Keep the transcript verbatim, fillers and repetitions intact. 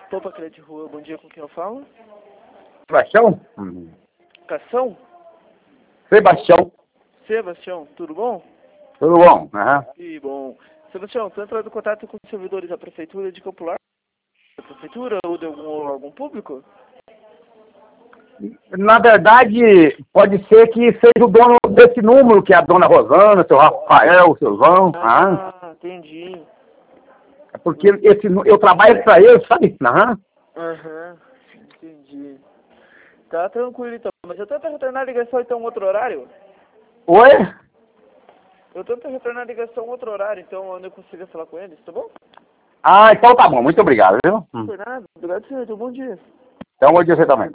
Topa Crédito Rua, bom dia, com quem eu falo? Sebastião? Hum. Cação? Sebastião. Sebastião, tudo bom? Tudo bom? Aham. Que bom. Sebastião, estou entrando em contato com os servidores da Prefeitura de Campo Largo? Da Prefeitura ou de algum órgão público? Na verdade, pode ser que seja o dono desse número, que é a dona Rosana, seu Rafael, seu João. Ah, Aham. entendi. É porque esse, eu trabalho para ele, sabe? Aham. Aham, entendi. Tá tranquilo então, mas eu tento retornar a ligação então em outro horário? Oi? Eu tento retornar a ligação em outro horário, então onde eu consiga falar com eles, tá bom? Ah, então tá bom. Muito obrigado, viu? Não Hum. por nada, obrigado senhor, então bom dia. Então, bom dia você também.